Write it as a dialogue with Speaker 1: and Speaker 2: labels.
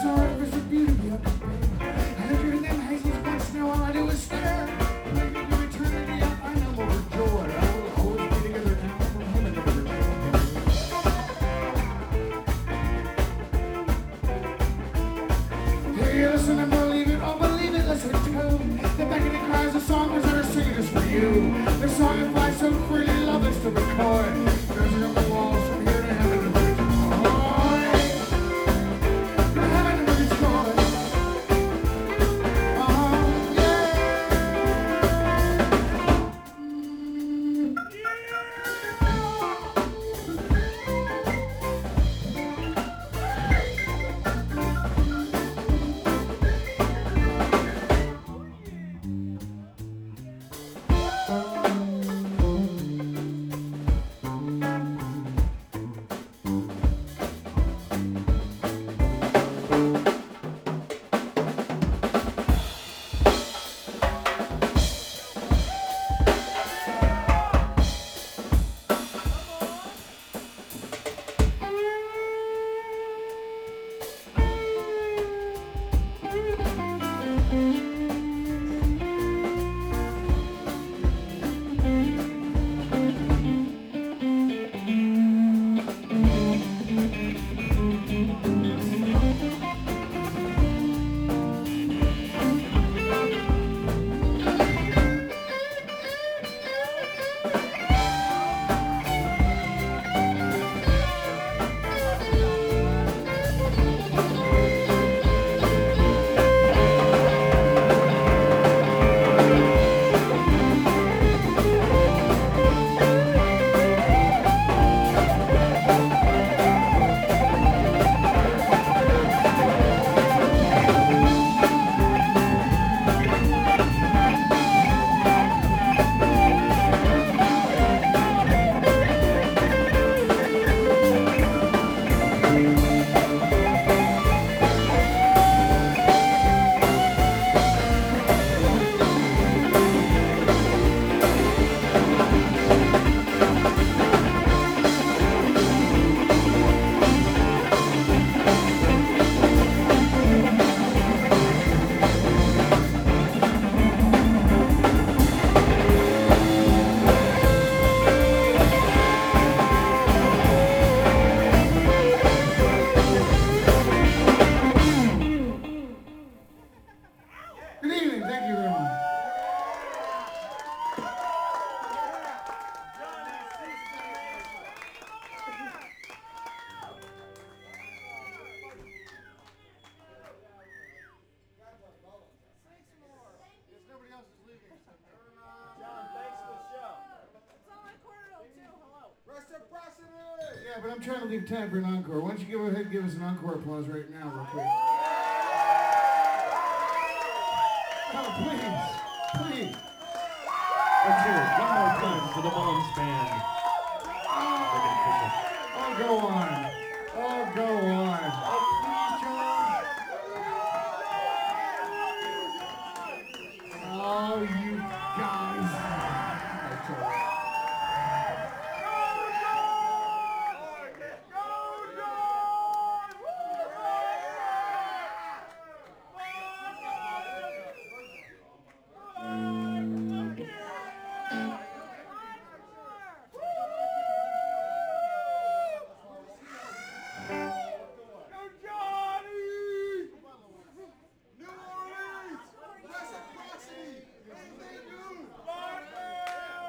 Speaker 1: sorry for some beauty beyond compare. I look at them hazes once now, all I do is stare. Like into eternity, I find I'm overjoyed. I will always be together now from him and over the Hey, listen and believe it, oh believe it, listen too. The beckoning cries of songers that are singing is for you. The song that flies so freely, love is to record. Dressing up the walls from here to heaven and bring joy. To heaven and bring joy. Oh, yeah. Good evening, thank you very much. Yeah, but I'm trying to leave time for an encore. Why don't you go ahead and give us an encore applause right now, real quick. Oh, please.
Speaker 2: Let's hear it one more time for the Mullins Band.
Speaker 1: Oh, go on. Oh, go on.